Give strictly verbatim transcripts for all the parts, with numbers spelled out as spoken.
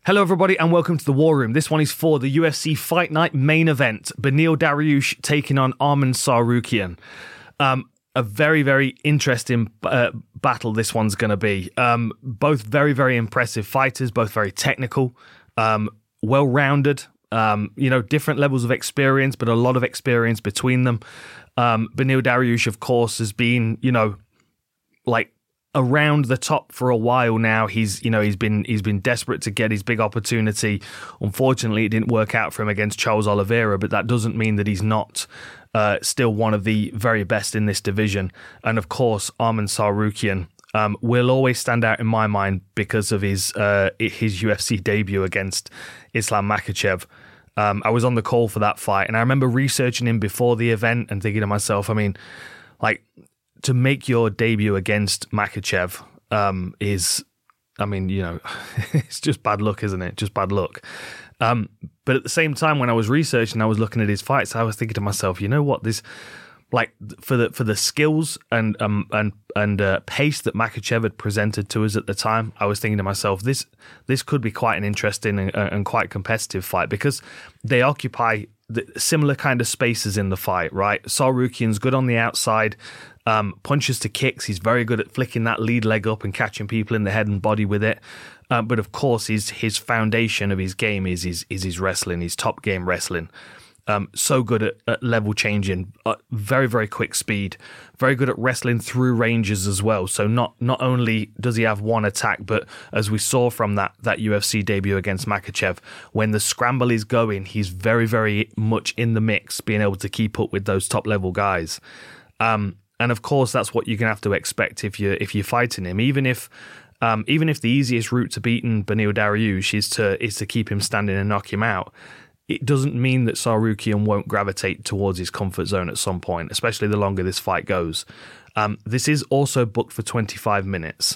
Hello, everybody, and welcome to the War Room. This one is for the U F C Fight Night main event. Beneil Dariush taking on Arman Tsarukyan. Um, a very, very interesting uh, battle this one's going to be. Um, both very, very impressive fighters, both very technical, um, well-rounded, um, you know, different levels of experience, but a lot of experience between them. Um, Beneil Dariush, of course, has been, you know, like, around the top for a while now. He's, you know, he's been he's been desperate to get his big opportunity. Unfortunately, it didn't work out for him against Charles Oliveira, but that doesn't mean that he's not uh, still one of the very best in this division. And of course, Arman Tsarukyan um, will always stand out in my mind because of his uh, his U F C debut against Islam Makhachev. Um, I was on the call for that fight, and I remember researching him before the event and thinking to myself, I mean, like, to make your debut against Makhachev um, is, I mean, you know, it's just bad luck, isn't it? Just bad luck. Um, but at the same time, when I was researching, I was looking at his fights, I was thinking to myself, you know what, this, like, for the for the skills and um and and uh, pace that Makhachev had presented to us at the time, I was thinking to myself, this this could be quite an interesting and, and quite competitive fight because they occupy the similar kind of spaces in the fight, right? Tsarukyan's good on the outside. Um, punches to kicks. He's very good at flicking that lead leg up and catching people in the head and body with it. Uh, but of course, his his foundation of his game is his is his wrestling, his top game wrestling. Um, so good at, at level changing, uh, very very quick speed, very good at wrestling through ranges as well. So not not only does he have one attack, but as we saw from that that U F C debut against Makhachev, when the scramble is going, he's very very much in the mix, being able to keep up with those top level guys. Um, And of course, that's what you're going to have to expect if you're if you're fighting him. Even if, um, even if the easiest route to beating Beneil Dariush is to is to keep him standing and knock him out, it doesn't mean that Tsarukyan won't gravitate towards his comfort zone at some point, especially the longer this fight goes. Um, this is also booked for twenty-five minutes.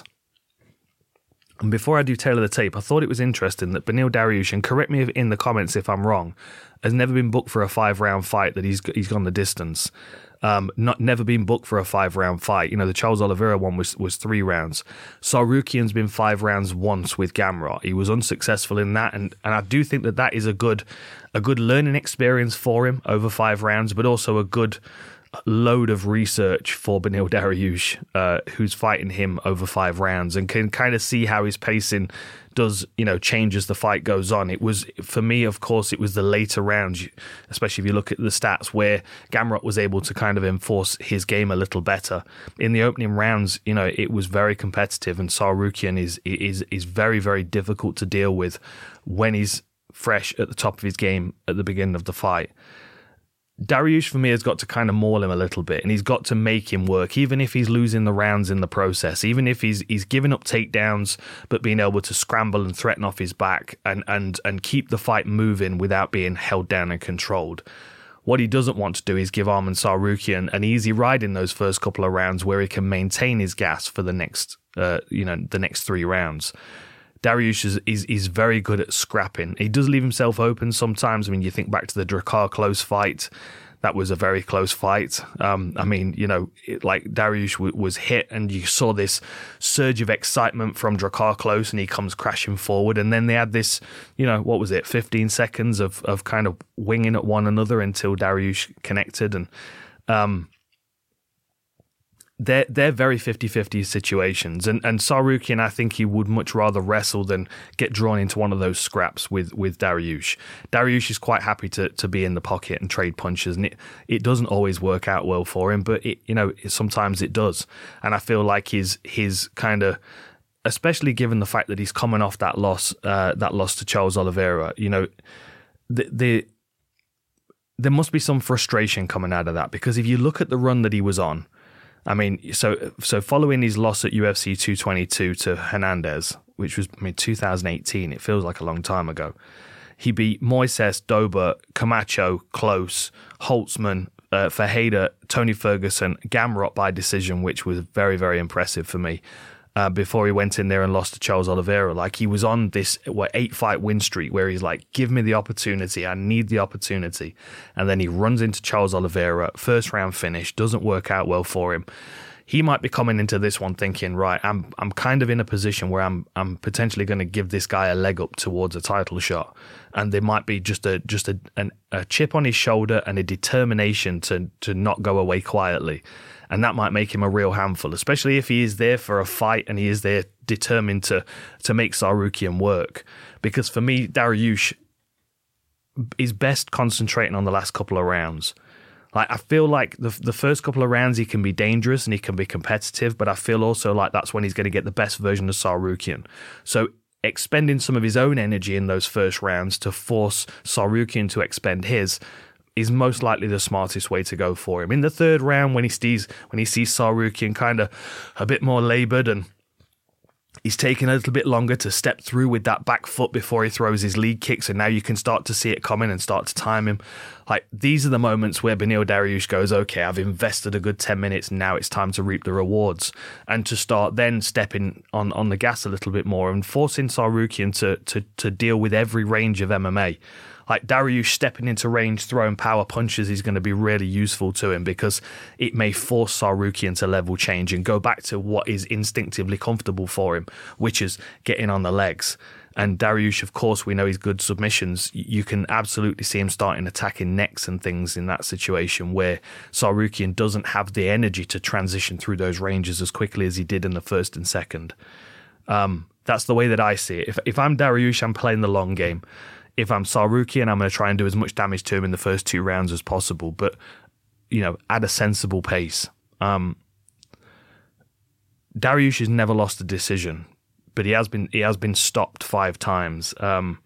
And before I do tail of the tape, I thought it was interesting that Beneil Dariush, and correct me in the comments if I'm wrong, has never been booked for a five-round fight that he's he's gone the distance. Um, not never been booked for a five-round fight. You know, the Charles Oliveira one was, was three rounds. Tsarukyan's been five rounds once with Gamrot. He was unsuccessful in that, and, and I do think that that is a good a good learning experience for him over five rounds, but also a good load of research for Beneil Dariush, uh, who's fighting him over five rounds, and can kind of see how his pacing does, you know, change as the fight goes on. It was, for me, of course, it was the later rounds, especially if you look at the stats, where Gamrot was able to kind of enforce his game a little better. In the opening rounds, you know, it was very competitive, and Tsarukyan is is is very, very difficult to deal with when he's fresh at the top of his game at the beginning of the fight. Dariush, for me, has got to kind of maul him a little bit, and he's got to make him work, even if he's losing the rounds in the process, even if he's he's giving up takedowns, but being able to scramble and threaten off his back and and and keep the fight moving without being held down and controlled. What he doesn't want to do is give Arman Tsarukyan an easy ride in those first couple of rounds where he can maintain his gas for the next, uh, you know, the next three rounds. Dariush is, is is very good at scrapping. He does leave himself open sometimes. I mean, you think back to the Drakkar close fight. That was a very close fight. Um, I mean, you know, it, like Dariush w- was hit, and you saw this surge of excitement from Drakkar close, and he comes crashing forward. And then they had this, you know, what was it, fifteen seconds of of kind of winging at one another until Dariush connected. And um, They're they're very fifty-fifty situations, and and Tsarukyan, I think he would much rather wrestle than get drawn into one of those scraps with, with Dariush. Dariush is quite happy to, to be in the pocket and trade punches, and it, it doesn't always work out well for him, but it you know it, sometimes it does, and I feel like his his kind of, especially given the fact that he's coming off that loss uh, that loss to Charles Oliveira, you know, the the there must be some frustration coming out of that, because if you look at the run that he was on. I mean, so so following his loss at U F C two twenty-two to Hernandez, which was, I mean, two thousand eighteen, it feels like a long time ago. He beat Moises, Dober, Camacho, Close, Holtzman, uh, Ferreira, Tony Ferguson, Gamrot by decision, which was very, very impressive for me. Uh, before he went in there and lost to Charles Oliveira. Like, he was on this what eight fight win streak where he's like, give me the opportunity, I need the opportunity. And then he runs into Charles Oliveira, first round finish, doesn't work out well for him. he might be coming into this one thinking, right, I'm I'm kind of in a position where I'm I'm potentially going to give this guy a leg up towards a title shot, and there might be just a just a an, a chip on his shoulder and a determination to to not go away quietly, and that might make him a real handful, especially if he is there for a fight and he is there determined to to make Tsarukyan work. Because for me, Dariush is best concentrating on the last couple of rounds. Like, I feel like the the first couple of rounds he can be dangerous and he can be competitive, but I feel also like that's when he's going to get the best version of Tsarukyan. So expending some of his own energy in those first rounds to force Tsarukyan to expend his is most likely the smartest way to go for him. In the third round, when he sees when he sees Tsarukyan kind of a bit more laboured and he's taking a little bit longer to step through with that back foot before he throws his lead kicks, and now you can start to see it coming and start to time him. Like, these are the moments where Beneil Dariush goes, okay, I've invested a good ten minutes, now it's time to reap the rewards, and to start then stepping on, on the gas a little bit more and forcing Tsarukyan to, to, to deal with every range of M M A. Like, Dariush stepping into range, throwing power punches is going to be really useful to him because it may force Tsarukyan to level change and go back to what is instinctively comfortable for him, which is getting on the legs. And Dariush, of course, we know he's good submissions. You can absolutely see him starting attacking necks and things in that situation where Tsarukyan doesn't have the energy to transition through those ranges as quickly as he did in the first and second. Um, that's the way that I see it. If, if I'm Dariush, I'm playing the long game. If I'm Tsarukyan, I'm going to try and do as much damage to him in the first two rounds as possible, but, you know, at a sensible pace. Um, Dariush has never lost a decision, but he has been he has been stopped five times. Um,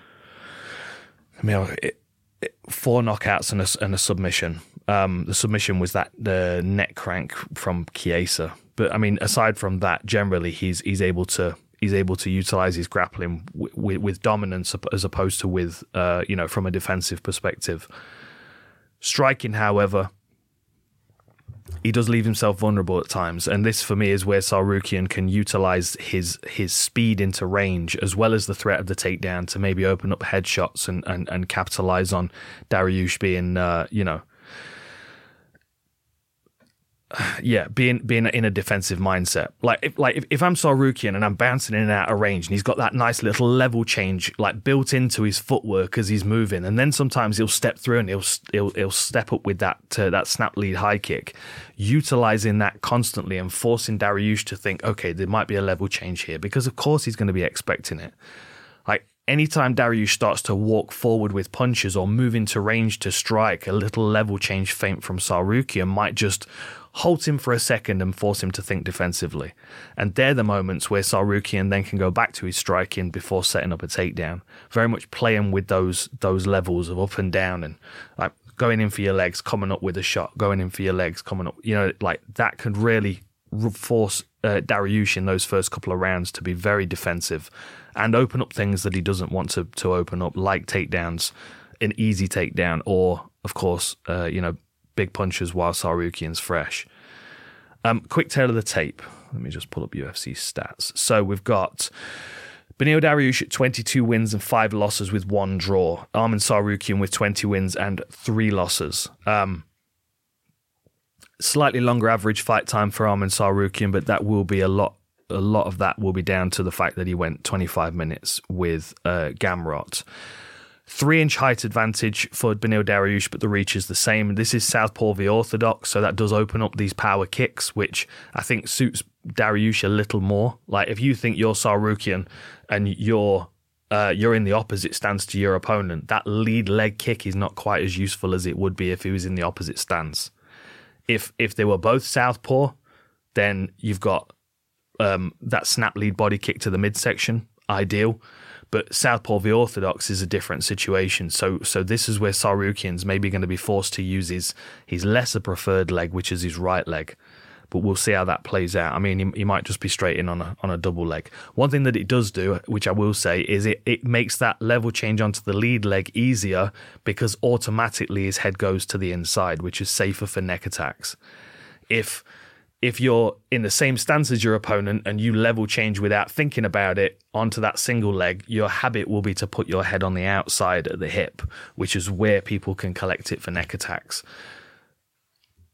I mean, it, it, four knockouts and a, and a submission. Um, the submission was that the neck crank from Chiesa. But I mean, aside from that, generally he's he's able to. He's able to utilize his grappling w- w- with dominance as opposed to with, uh, you know, from a defensive perspective. Striking, however, he does leave himself vulnerable at times. And this, for me, is where Tsarukyan can utilize his his speed into range as well as the threat of the takedown to maybe open up headshots and, and, and capitalize on Dariush being, uh, you know, Yeah, being being in a defensive mindset. Like if like if, if I'm Tsarukyan and I'm bouncing in and out of range and he's got that nice little level change like built into his footwork as he's moving, and then sometimes he'll step through and he'll he'll, he'll step up with that uh, that snap lead high kick, utilizing that constantly and forcing Dariush to think, okay, there might be a level change here, because of course he's going to be expecting it. Like anytime Dariush starts to walk forward with punches or move into range to strike, a little level change feint from Tsarukyan might just halt him for a second and force him to think defensively. And they're the moments where Tsarukyan then can go back to his striking before setting up a takedown. Very much playing with those those levels of up and down and like going in for your legs, coming up with a shot, going in for your legs, coming up. You know, like that could really force uh, Dariush in those first couple of rounds to be very defensive and open up things that he doesn't want to, to open up, like takedowns, an easy takedown, or, of course, uh, you know, big punches while Tsarukyan's fresh. Um, quick tail of the tape. Let me just pull up U F C stats. So we've got Beneil Dariush at twenty-two wins and five losses with one draw. Arman Tsarukyan with twenty wins and three losses. Um, slightly longer average fight time for Arman Tsarukyan, but that will be a lot. A lot of that will be down to the fact that he went twenty-five minutes with uh, Gamrot. Three-inch height advantage for Beneil Dariush, but the reach is the same. This is Southpaw v Orthodox, so that does open up these power kicks, which I think suits Dariush a little more. Like, if you think you're Tsarukyan and you're uh, you're in the opposite stance to your opponent, that lead leg kick is not quite as useful as it would be if he was in the opposite stance. If if they were both Southpaw, then you've got um, that snap lead body kick to the midsection, ideal. But Southpaw v Orthodox is a different situation. So so this is where Tsarukyan's maybe going to be forced to use his, his lesser preferred leg, which is his right leg. But we'll see how that plays out. I mean, he, he might just be straight in on a on a double leg. One thing that it does do, which I will say, is it, it makes that level change onto the lead leg easier because automatically his head goes to the inside, which is safer for neck attacks. If... If you're in the same stance as your opponent and you level change without thinking about it onto that single leg, your habit will be to put your head on the outside at the hip, which is where people can collect it for neck attacks.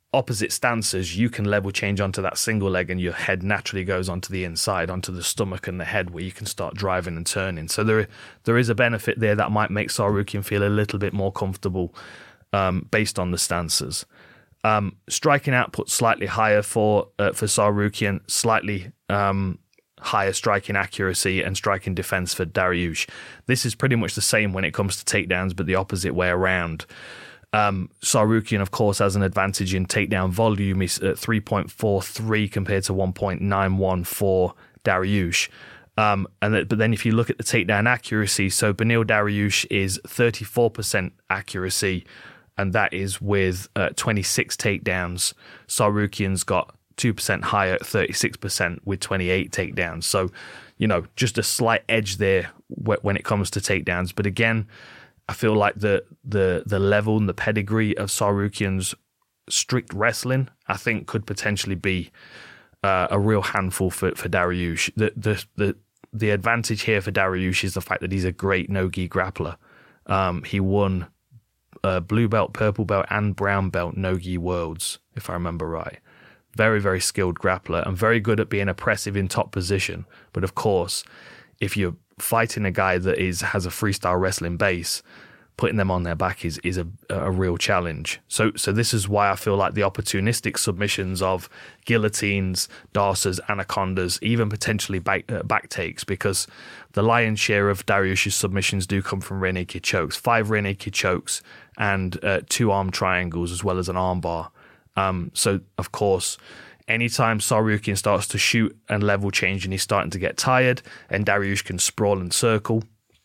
opposite stances, you can level change onto that single leg and your head naturally goes onto the inside, onto the stomach and the head, where you can start driving and turning. So there there is a benefit there that might make Tsarukyan feel a little bit more comfortable um, based on the stances. Um, striking output slightly higher for uh, for Tsarukyan, slightly um, higher striking accuracy and striking defense for Dariush. This is pretty much the same when it comes to takedowns, but the opposite way around. Um, Tsarukyan, of course, has an advantage in takedown volume. He's at three point four three compared to one point nine one for Dariush. Um, and that, but then if you look at the takedown accuracy, so Beneil Dariush is thirty-four percent accuracy, and that is with uh, twenty-six takedowns. Tsarukyan's got two percent higher at thirty-six percent with twenty-eight takedowns. So, you know, just a slight edge there when it comes to takedowns. But again, I feel like the the the level and the pedigree of Tsarukyan's strict wrestling, I think, could potentially be uh, a real handful for, for Dariush. The, the the the advantage here for Dariush is the fact that he's a great no-gi grappler. Um, he won uh, blue belt, purple belt, and brown belt no-gi worlds, if I remember right. Very, very skilled grappler and very good at being oppressive in top position. But of course, if you're fighting a guy that is has a freestyle wrestling base, putting them on their back is is a, a real challenge. So so this is why I feel like the opportunistic submissions of guillotines, darsas, anacondas, even potentially back, uh, back takes, because the lion's share of Dariush's submissions do come from rear naked chokes, five rear naked chokes and uh, two arm triangles as well as an arm bar. Um, so of course, anytime Tsarukyan starts to shoot and level change and he's starting to get tired and Dariush can sprawl and circle,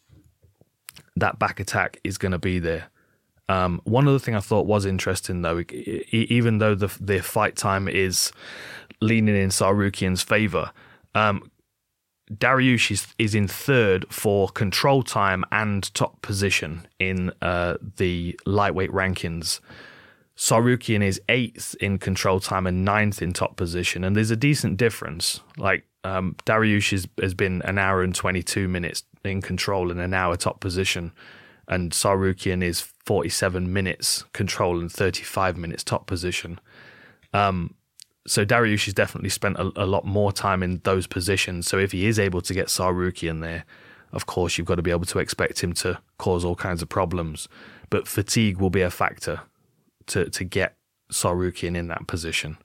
that back attack is going to be there. Um, one other thing I thought was interesting, though, e- even though the the fight time is leaning in Tsarukyan's favor, um, Dariush is, is in third for control time and top position in uh, the lightweight rankings. Tsarukyan is eighth in control time and ninth in top position, and there's a decent difference. Like um, Dariush is, has been an hour and twenty-two minutes in control and an hour top position, and Tsarukyan is forty-seven minutes control and thirty-five minutes top position. Um, so Dariush has definitely spent a, a lot more time in those positions. So if he is able to get Tsarukyan there, of course you've got to be able to expect him to cause all kinds of problems. But fatigue will be a factor to to get Tsarukyan in that position.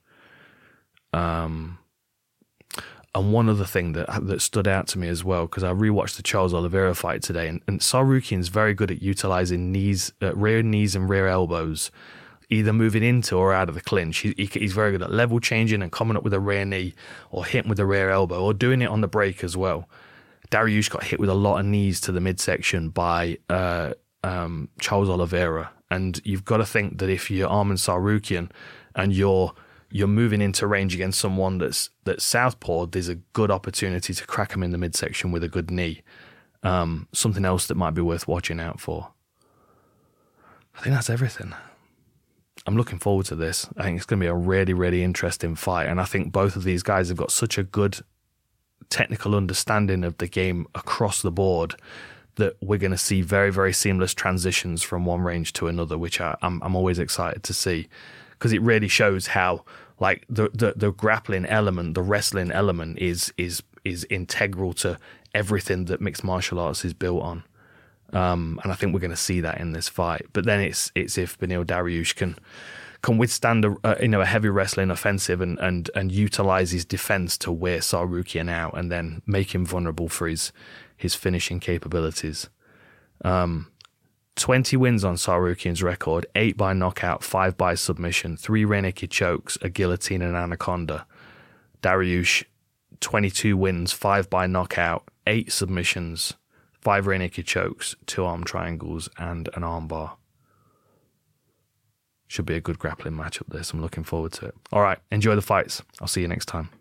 Um, and one other thing that that stood out to me as well, because I rewatched the Charles Oliveira fight today, and, and Tsarukyan's very good at utilizing knees, uh, rear knees and rear elbows, either moving into or out of the clinch. He, he, he's very good at level changing and coming up with a rear knee or hitting with a rear elbow or doing it on the break as well. Dariush got hit with a lot of knees to the midsection by uh, um, Charles Oliveira. And you've got to think that if you're Arman Tsarukyan and you're you're moving into range against someone that's that's southpaw, there's a good opportunity to crack him in the midsection with a good knee. Um, something else that might be worth watching out for. I think that's everything. I'm looking forward to this. I think it's going to be a really, really interesting fight. And I think both of these guys have got such a good technical understanding of the game across the board that we're going to see very, very seamless transitions from one range to another, which I, I'm I'm always excited to see, because it really shows how like the, the the grappling element, the wrestling element is is is integral to everything that mixed martial arts is built on. Um, and I think we're going to see that in this fight. But then it's it's if Beneil Dariush can can withstand a, a you know a heavy wrestling offensive and and and utilize his defense to wear Tsarukyan out and then make him vulnerable for his his finishing capabilities. Um, twenty wins on Tsarukyan's record, eight by knockout, five by submission, three rear naked chokes, a guillotine and an anaconda. Dariush, twenty-two wins, five by knockout, eight submissions, five rear naked chokes, two arm triangles, and an arm bar. Should be a good grappling matchup this. I'm looking forward to it. All right, enjoy the fights. I'll see you next time.